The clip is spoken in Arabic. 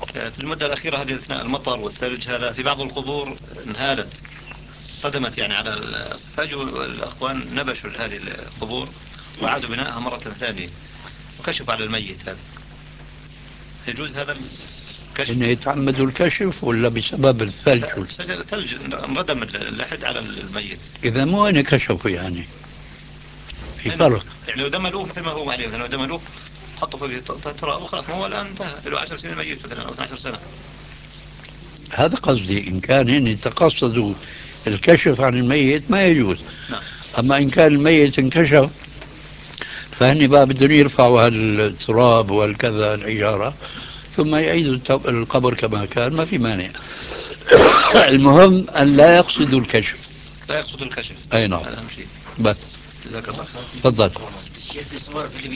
في المدة الأخيرة هذه أثناء المطر والثلج هذا في بعض القبور انهالت، قدمت يعني على فجوا الأخوان نبشوا هذه القبور وعادوا بنائها مرة ثانية وكشفوا على الميت هذا. يجوز هذا إن الكشف؟ يتعمدوا الكشف ولا بسبب الثلج؟ لا، الثلج انردم اللحد على الميت. إذا مو أنا كشفوا يعني في يعني فرق. لو دملوه مثل ما هو عليه، مثلا لو دملوه حطوا فوق تراب وخلاص، ما هو الآن انتهى له 10 سنين ميت مثلا أو 12 سنة. هذا قصدي، إن كان هن يتقصدوا الكشف عن الميت ما يجوز. نعم. أما إن كان الميت انكشف فهن بقى بدهم يرفعوا هالتراب والكذا الحجارة ثم يعيدوا القبر كما كان، ما في مانع. المهم أن لا يقصدوا الكشف. لا يقصد الكشف، أي نعم. هذا أهم شيء. بس جزاك الله خير. تفضل.